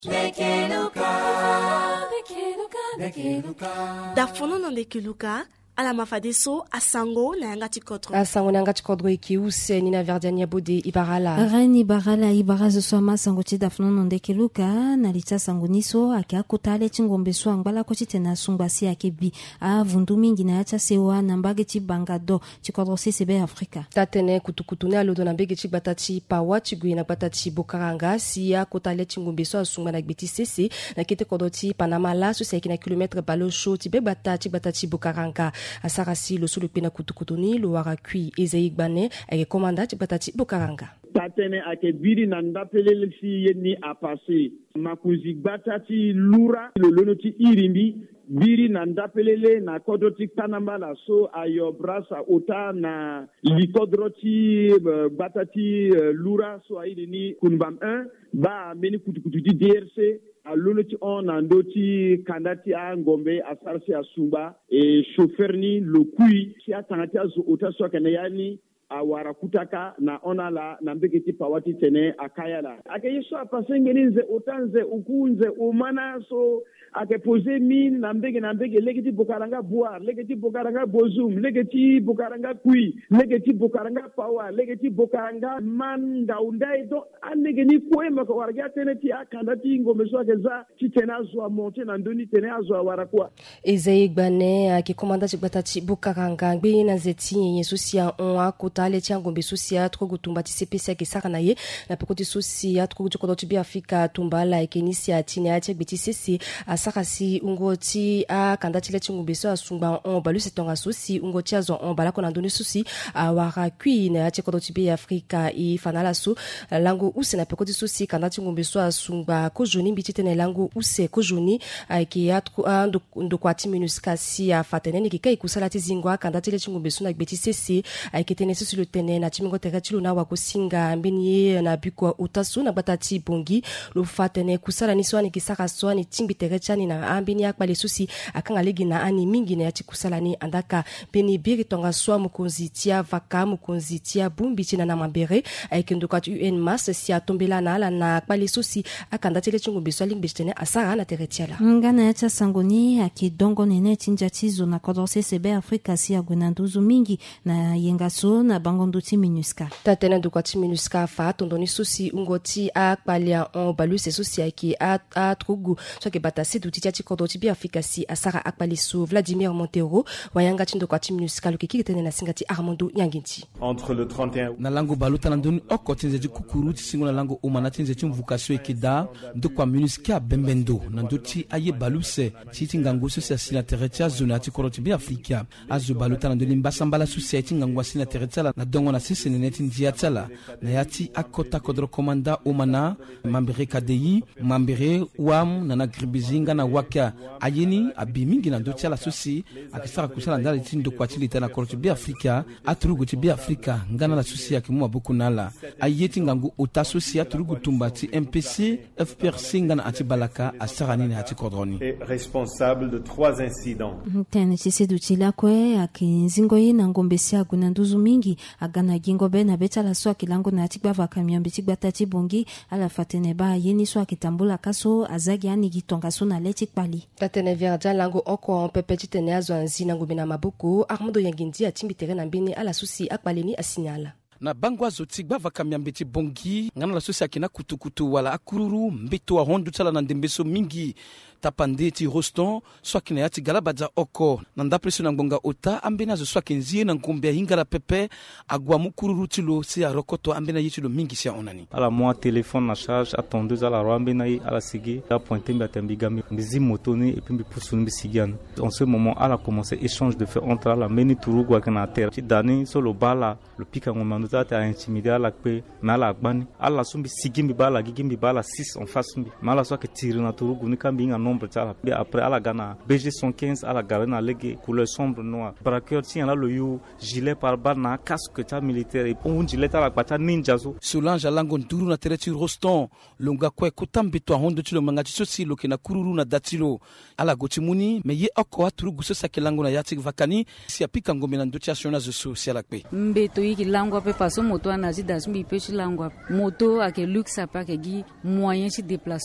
Dafono na ndekiluka ala mafadeso asango na yanga tikodro. Asango na yanga tikodro ikiuse nina verdiania bode ibarala. Rani ibarazo soma sango ti dafono na ndekiluka na litsa sango niso ake akotale chingombe so angbala ko chitena sungbasi ake bi a vundu mingi na yacha sewa na mbage ti bangado tikodro CCB Afrika. Tatene kutukutune alodo na mbege ti batati pawa tigui na batati bokaranga si akotale chingombe so asungba na gbeti CC na kete kodoti Panama la so na kilometre balosho ti be batati bokaranga asarasi lo sulu pena kutukutuni lo warakui ezeigbane eke komanda ti batati bokaranga. Tatene ake biri na ndapelele si yeni apase makuzi batati lura lo lono ti irimbi biri na ndapelele na kodoti Panama la so ayo brasa ota na likodroti batati lura so ayi ni kunbam 1 ba meni kutukutu ti DRC a loloti on andoti kandati a ngombe a sarsi a sumba e chauffeur ni lokui si a tangati a zo ota so kana yani a wara kutaka na ona la na mbeketi pawati tene akaya la ake yeso a pasengeni nze otanze ukunze umana so ake pose min na mbege legeti bokaranga boire legeti bokaranga bozum legeti bokaranga kui legeti bokaranga pawa legeti bokaranga man daundai do anegeni koema ko warga tene ti akandati ngombe so akeza ti tene azo monter na ndoni tene azo wara kwa ezeigbane ake komanda ti batati bokaranga gbe na zeti yeso sia on akota le ti ngombe so sia tro gutumba ti CPC ke sara na ye na pekoti so sia tro gutuko ti bi Afrika tumbala ekeni sia ti na ti gbeti CC sakasi ungoti a kandati leti ngubeso asungba on balu setonga sosi ungoti azo on balako na ndoni sosi wara kui na ati kodoti be Afrika i fanala so lango use na pekoti sosi kandati ngubeso asungba ko joni mbiti na lango use ko joni ki atku ndo kwati minuska si a fateneni ki kai kusala ti zingwa kandati leti ngubeso na gbeti CC ki tene sosi le tene na timingo terati lo na wa ko singa mbeni na biko utasu na batati bongi lo fatene kusala ni so ni kisaka so ni timbi terati na ambini akbale susi akanga legi na ani mingi na yati kusalani andaka beni biri tonga swa mukonzi tia vaka mukonzi tia bumbi tina na mambere aikendo kat UN mas si atombela na ala na akbale susi akanda tele chungu biswa ling bestene asara na teretiala ngana yacha sangoni akidongo nene tinja tizo na kodro CCB Afrika si agunanduzu mingi na yengaso na bangonduti minuska tatena dukwati minuska fa tondoni susi ungoti akbalia on baluse susi aki a trugu so ke batasi tutiati kodoti bi Afrika si asara akpaliso Vladimir Montero wayanga tindo kwa timu musical kiki tene na singati Armando Nyanginti entre le 31 na lango baluta na ndoni okotinze di kukuru ti singo na lango umanatinze ti mvukasio ekida ndo kwa musica bembendo na ndoti aye baluse ti tingango so si na terretia zona ti kodoti bi Afrika azu baluta na ndoni mbasambala so ti ngangwa si na terretia na dongo na sisi neti ndia tsala na yati akota kodro komanda umana mambere KDI mambere wam na gribizinga na waka ayeni abimingi na ndoti ala susi akisaka kusala ndala tindo kwa chili tana koroti bi Afrika aturugu ti bi Afrika ngana la susi akimu abuku nala ayeti ngangu utasusi aturugu tumbati MPC FPRC ngana atibalaka asarani na atikodroni responsable de 3 incidents tene chisi dutila kwe akinzingo yi na ngombe si aguna nduzu mingi agana gingo be na betala so akilango na atikba vakamyambe tikba tati bongi ala fatene ba yeni so akitambula kaso azagi ani gitonga so na leti kpali tatene verja lango oko pepeti tene azo anzi na ngombe na mabuku Armando Yanginti atimbi tere na mbini ala susi akbaleni asinyala na bangwa zoti gba vakamya mbeti bongi ngana la susi akina kutukutu wala akururu mbito wa hondu tsala na ndembeso mingi tapande ti roston swakina yati galabadza oko na ndapreso na ngonga ota ambena zo swakinzie na ngombe ya hingala pepe agwa mukururu tilo si ya rokoto ambena yitilo mingi si ya onani ala moi téléphone na charge attendeuse ala rambena yi ala sigi la pointer mbatambigami mbizi motoni et puis mbipusuni mbisigian en ce moment ala commencé échange de fait entre la meni turugu akana terre ti dani solo bala le pika ngomando ta intimider ala pe mala agbani ala sumbi sigimbi bala gigimbi bala 6 en face mbi mala so ke tire na turugu ni kambi nga nombre tala après ala gana BG 115 ala garena lege couleur sombre noir braqueur tient là le you gilet par balle na casque ta militaire et un gilet ala kwata ninja zo Solange lango nduru na tereti roston longa kwe kutambi to hondo tilo mangati sosi loke na kururu na datilo ala gotimuni me ye oko aturugu so sakelango na yatik vakani si apika ngombe na ndotia shona zo so si ala kwe mbeto yiki lango pe paso moto anazi dasmi pe chi lango moto ake luxe apa ke gi moyen chi déplacement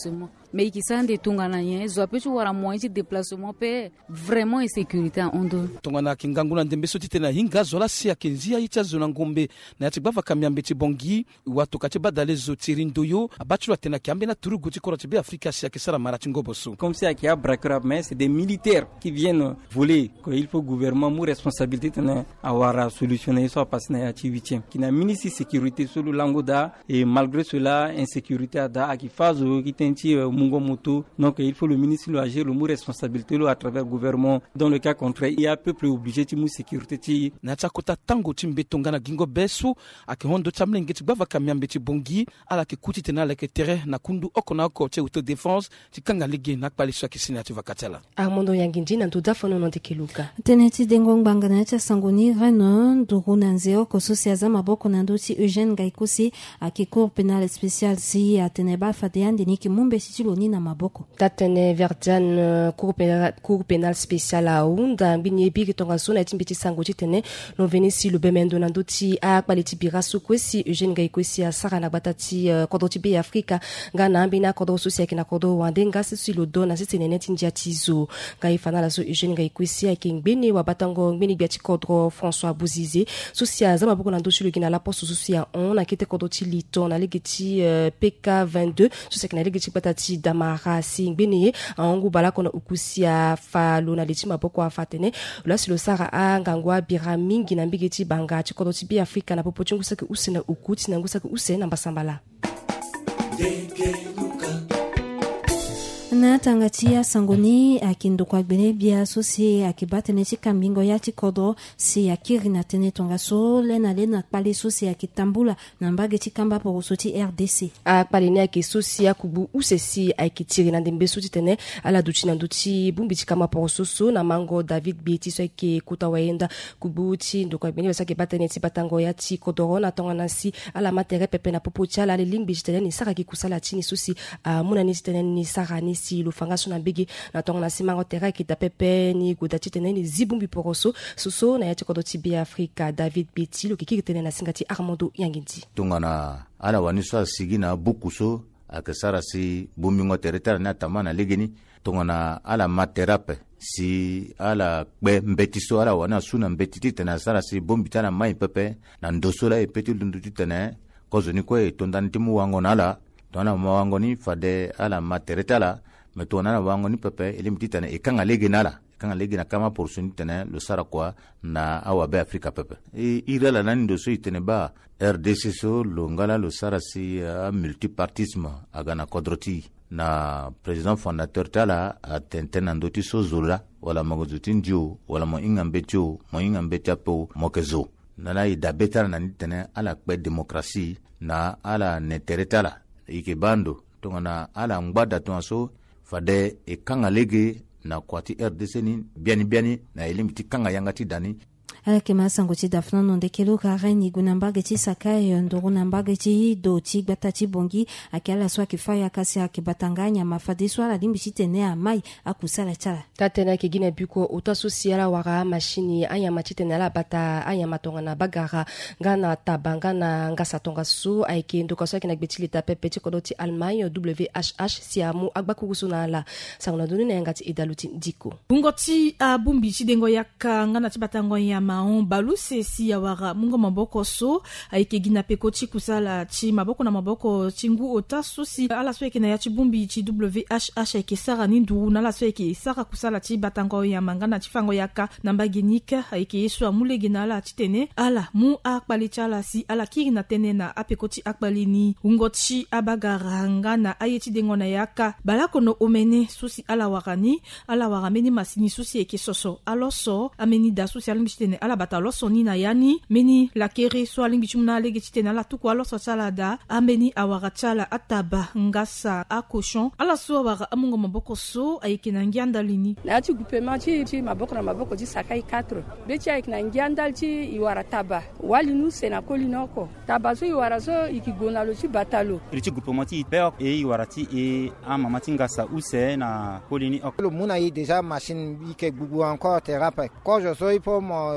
mais qui sont des tungana yen zo pe wara moyen de déplacement pe vraiment insécurité en ondo tongana kinganguna ndembe soti tena hinga zola sia kenzia icha zona ngombe na yatibava kamyambe tibongi watu katiba dale zo tirindoyo abachula tena kiambe na turugu tikoro tibe Afrika sia kesara marati ngoboso comme ça qui a braquera mais c'est des militaires qui viennent voler que il faut gouvernement mu responsabilité tena awara solutionner ça parce na ya 8e qui na ministre sécurité solo langoda et malgré cela insécurité da qui phase qui tenti mungo moto donc il faut le ministre lui agir le mu responsabilité à travers gouvernement dans le cas contraire il y a peuple obligé ti mu sécurité ti na chakota tango timbetongana gingo beso akihondo chamlenge tibava kamyambe tibongi ala kikuti tena la ketere na kundu okona oko te auto défense tikanga ligi na kwaliswa kisina tivakatela Armando Yanginji na tudafono no tekeluka teneti dengo ngangana cha sangoni reno nduruna nzeo ko sosia maboko na ndoti Eugène Gaikusi aki cour pénal spécial si ateneba fadiande ni kimumbe sichiloni na maboko tatene verdian cour pénal spécial a unda mbini bigi tonga sona timbiti sangoji tene no venisi le bemendo na ndoti a quality birasu kwesi Eugène Gaikusi a sara na batati kodoti be Afrika ngana mbina kodo sosia kina kodo wandenga sisi lo dona sisi neneti ndiatizo gaifana la so Eugène Gaikusi a kingbini wa batango mbini biati kodro François Bouzizi sosia zama boko na ndoti le kina la poste sosia on a kite kodoti lito na legiti PK22 sosia kina legiti batati damara si mbini angu bala kona ukusia falo na leti maboko afatene la silo sara a ngangwa bira mingi na mbigiti banga chikodoti bi Afrika na popo chungu sake usena ukuti na ngusake usena mbasambala na tangatia sangoni akindokwa bene bia sosi akibatene chikambingo ya chikodo si akiri na tene tongaso lena pale sosi akitambula na mbage chikamba po soti RDC a pale ne akisosi akubu usesi akitiri na ndembe soti tene ala duchi na duchi bumbi chikama po soso na mango David Biti so ke kuta waenda kubuchi ndokwa bene basake batene tibatango ya chikodo na tongana si ala matere pepe na popo chala le limbi tene ni saka kikusala chini sosi muna ni tene ni saka ni si lo fanga sona bigi na tonga na simango tera ki tapepe ni godati tene ni zibumbi poroso soso na yati kodoti bi Afrika David Biti lo kiki tene na singati Armando Yanginti tonga na ala wanisa sigina bukuso akesara si bumingo teretara na tamana legeni tonga na ala materape si ala kbe mbetiso ala wana suna mbetiti tena sara si bombi tana mai pepe na ndosola e peti lunduti tene kozoni kwe tondantimu wango nala tona mawangoni fade ala materetala metona na wangoni pepe elimtitane ekanga legenala kanga legena kama portion tene lo sara kwa na awa be Afrika pepe irala nani ndoso itene ba RDC so lo ngala lo sara si multipartisme agana kodroti na président fondateur tala atentena ndoti so zola wala magozuti ndio wala mo ingambe tapo mokezo nana idabetana nani tene ala kbe demokrasi na ala neteretala ikebando tongana ala ngbada tonso fade ekanga lege na kwati RDC ni biani na elimiti kanga yangati dani ala kema sango ti dafna no ndekelo ka reni gunambage ti sakai ndoro nambage ti do ti gbata ti bongi akala swa kifaya kasi akibatanganya mafade swala limbi ti tene amai akusala chala tatena ke gina biko uta sosiala wara machine aya machitene la bata aya matonga na bagara ngana tabanga na ngasa tonga su aike ndoka swa kina gbetili ta pepe ti kodoti Allemagne WHH siamu agbakugusu na la sangona dunu na ngati idaluti diko bungoti bumbi ti dengo yaka ngana ti batango ya maon balu sesi ya wara mungo maboko so aike gina peko ti kusala ti maboko na maboko tingu ota sosi ala so eke na ya ti bumbi ti WHH aike sara ni ndu na la so eke sara kusala ti batango ya mangana ti fango yaka na mbagenika aike yesu amulege na ala ti tene ala mu akpali ti ala si ala kiri na tene na apeko ti akpali ni ungoti abagara ngana aye ti dengo na yaka balako no omene sosi ala warani ala warameni masini sosi eke soso aloso ameni da sosi alimbi ti tene ala bata loso ni na yani meni lakere so alimbi ti muna lege ti tene ala tuku aloso chala da ameni awara chala ataba ngasa akoshon ala so awara amungo maboko so ayeke na ngiandali ni na ti groupement ti maboko na maboko ti sakai 4 be ti ayeke na ngiandali ti iwara taba wali nu se na koli noko taba so iwara so iki go na lo ti batalo ti groupement ti per e iwara ti e amama ti ngasa use na koli ni oko lo muna yi déjà machine ike gugu encore thérapie ko je so ipo mo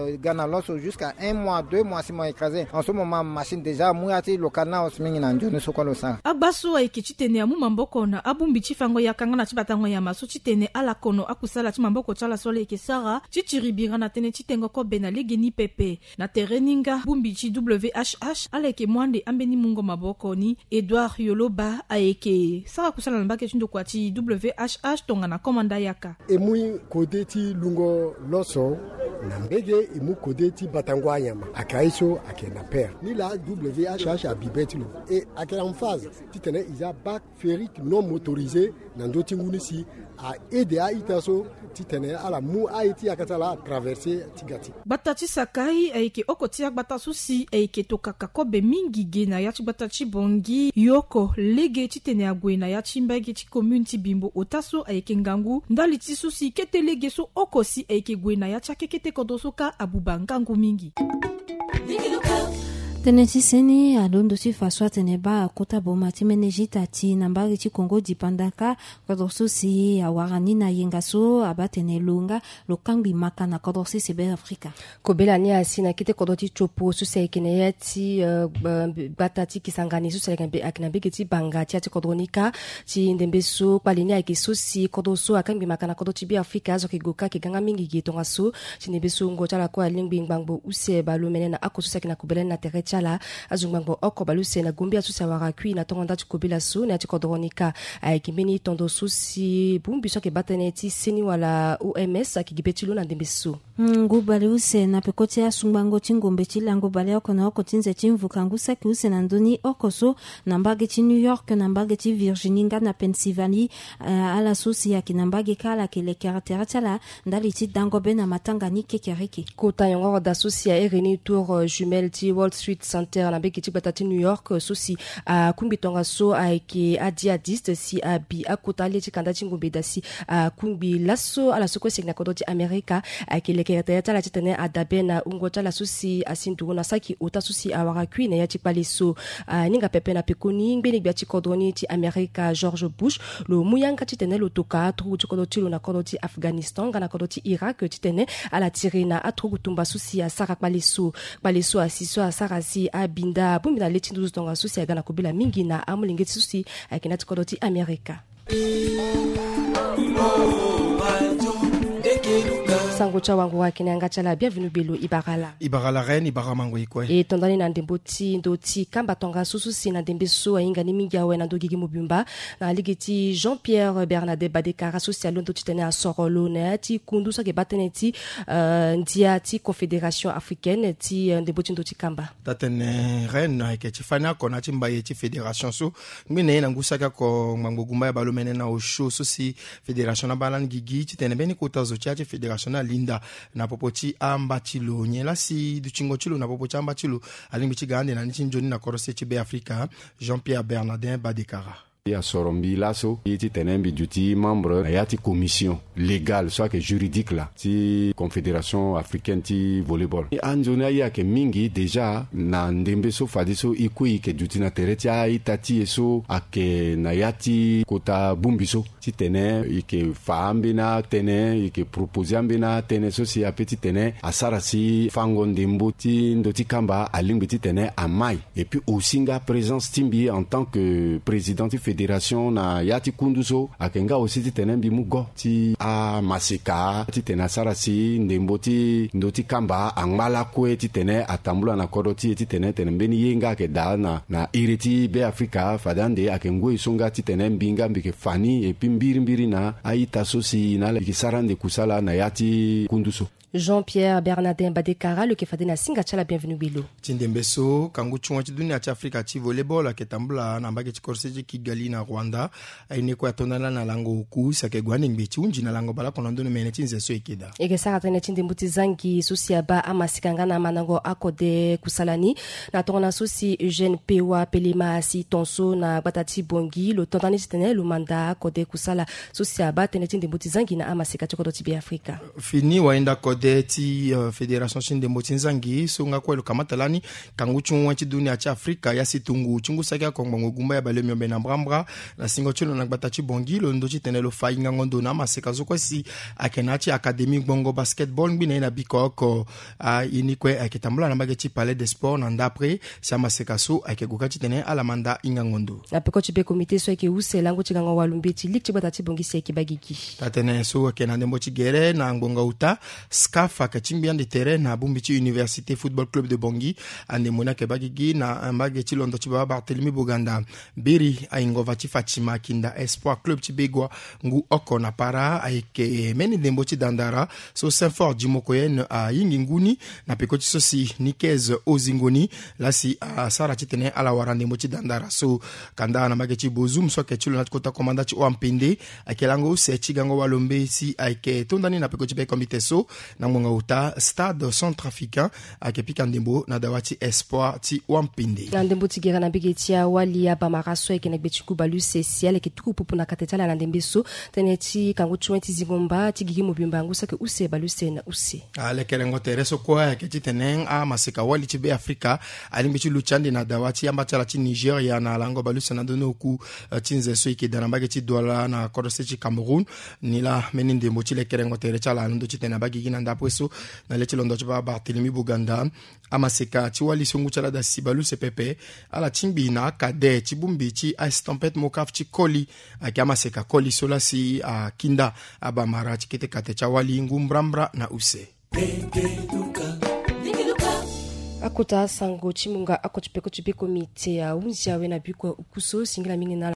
Ghana loso jusqu'à 1 mois, 2 mois si moi écrasé. En ce moment machine déjà mouati lokana osmingi na njono sokolo sa. Agbaso aiki chitene amu mamboko na abumbi chifango ya kanga na chibatango ya maso chitene ala kono akusala chimamboko chala sole ekesara chichiribira na tene chitengo ko bena legeni pepe na tereninga bumbi chi WHH aleke mwande ambeni mungo maboko ni Edouard Yoloba aeke sara kusala na mbake chindo kwa chi WHH tonga na komanda yaka emui kodeti lungo loso na mbege emu kodeti batangwa yama akaiso akena père ni la WHH a bibetilo et akela en phase titene isa bac ferrique non motorisé na ndoti ngunisi a aider a itaso titene ala mu aiti akatala traverser tigati batati sakai aike okotia batasusi aike tokaka kobe mingi gena ya batati bongi yoko lege titene agwena ya chimbagi ti community bimbo otaso aike ngangu ndali tisusi kete lege so okosi aike gwena ya chakekete kodosoka abubangangu mingi Teneti seni adondo si faswa teneba kota boma ti menejita ti nambari ti Congo di Pandaka kodorso si awarani na yengaso abatene lunga lokambi maka na kodorsi sebe Afrika. Kobela ni asina kite kodoti chopo susa ikene ti batati kisangani susa akina begeti banga ti kodronika ti ndembeso palini ake susi kodoso akambi maka na kodoti bi Afrika zo kigoka kiganga mingi gitonga so ti ndembeso ngo chala kwa lingbi ngbango use balumene na akosusa kina kubela na tere chala azungbango oko baluse na gumbi asusa warakui na tongonda tukobila su na tikodronika aikimini tondo susi bumbi soke bataneti seni wala OMS akigibetilo na ndembeso ngubale use na pekoti asungbango chingombe chilango bale oko na oko tinze chimvuka ngusa ki use na ndoni oko so na mbage chi New York na mbage chi Virginia na Pennsylvania ala susi ya kinambage kala kele karatera chala ndali chi dangobe na matangani kekereke kota yongo da susi ya ereni tour jumelle ti Wall Street Center na beki ti batati New York susi a kumbitonga so aike adiadiste si abi akota le ti kanda chingombe da si kumbi laso ala soko segna kodoti America akele kereta la titene adabena ungota la susi asindu na saki ota susi awara kwine ya tipaleso ninga pepe na pekoni ngbe bia tikodoni ti America George Bush lo muyanga titene lo toka tru tikodoti lo na kodoti Afghanistan na kodoti Iraq titene ala tirina atru tumba susi asara paleso asiso asara si abinda bumina letindu tonga susi agana kobila mingi na amulingeti susi akina tikodoti America sango cha wangu wake na ngachala bienvenue belo ibarala reine ibaramango ikwe e tondani na ndemboti ndoti kamba tonga susu na ndembeso ainga ni mingi awe na ndogigi mobimba na ligeti Jean-Pierre Bernadette Badekara social ndo titene a sorolo na ti kundu so ke bateneti ndia ti Confédération africaine ti ndemboti ndoti kamba tatene reine ke ti fana ko na ti mbaye ti fédération so ngine na ngusaka ko mangogumba ya balomene na osho so si fédération na balan gigi titene beni kota zo ti fédération na linda na popoti ambatilo nyela si du chingotilo na popoti ambatilo alimbi chigande na nichinjoni na korose chibe Afrika Jean-Pierre Bernardin Badekara ya sorombi laso yiti tenembi duti membre ya ti commission légale soit que juridique là ti confédération africaine ti volleyball anjona ya ke mingi déjà na ndembe so fadiso ikui ke duti na tereti a itati eso ake na yati kota bumbiso ti tene ike faambina tene ike proposambina tene so si apeti tene asara si fango ndembo ti ndoti kamba alingbi ti tene amai et puis aussi nga présence timbi en tant que président fédération na yati kunduso akenga aussi ti tene mbi mugo ti a masika ti tene asara si ndembo ti ndoti kamba angmala kue ti tene atambula na kodo ti tene mbeni yenga ke da na iriti be Afrika fadande akengwe songa ti tene mbinga mbike fani et puis mbiri na aita sosi na le kisarande kusala na yati kunduso Jean-Pierre Bernardin Badekara le kefade na singa chala bienvenue bilo tindembeso kangu chunga ti dunia ti Afrika ti volleyball aketambula na mbage ti korseji Kigali na Rwanda aine ko atondana na lango ku sake gwani ngbechi unji na lango bala kono ndono mene ti nzeso ikeda ege sara tene tindembuti zangi susi aba amasikanga na manango akode kusalani na tona susi Eugène Pewa Pelema si tonso na batati bongi lo tondani tene lo manda akode kusala susi aba tene tindembuti zangi na amasika ti kodo ti bi Afrika fini waenda kode kode ti Fédération Chine de Motinzangi so nga kwelo kamatalani kangu chungwa ti dunia ti Afrika ya situngu chungu sakia kongbango gumba ya bale myombe na brambra na singo chilo na gbata ti bongi lo ndo ti tenelo fa inga ngondo na maseka zo kwesi akena ti académie bongo basketball ngbi na bikoko inikwe akitambula na bageti palais des sports na ndapre sa maseka so akeguka ti tene ala manda inga ngondo na peko ti be comité so ke use lango ti ganga walumbe ti lik ti gbata ti bongi se ke bagiki tatene so akena ndembo ti gere na ngonga uta SCAF akachimbia de terrain na Bumbichi Université Football Club de Bongi ande mona ke bagigi na ambage ti londo ti baba Barthélemy Boganda biri aingova ti Fatima Kinda Espoir Club ti begwa ngu oko na para aike meni ndembo ti dandara so Saint-Fort Jimokoyen a yingi nguni na peko ti so si Nikez Ozingoni lasi a sara ti tene ala wara ndembo ti dandara so kanda na mbage ti bozum so ke ti lo na ti kota komanda ti Oampende akelango se ti gango walombe si aike tondani na peko ti be comité so na ngonga uta stade centrafricain akepika ndembo na dawati Espoir ti Wampinde na ndembo ti gera na bege ti awali ya bamaraso eke na gbeti kubalu sesial eke tuku pupu na katetala na ndembe so tene ti kangu chuen ti zingomba ti gigi mobimba ngu sake use balu se na use alekele ngotere so kwa eke ti tenen a maseka wali ti be Afrika alimbi ti luchande na dawati amba ti ala ti Nigeria na lango balu se na dono ku ti nze so eke dana bage ti Douala na kodose ti Cameroun ni la meni ndembo ti lekele ngotere ti ala ndo ti tena bagi na ndapwe so na leti londo ti baba Barthélemy Boganda amaseka ti wali songu ti ala da sibalu sepepe ala timbi na kade ti bumbi ti Estampette Mokaf ti koli ayeke amaseka koli so la si Kinda abamara ti kete kate ti awali ngu mbrambra na use akota sango chimunga akoti peko komite ya unzi awe na biko ukuso singila mingi na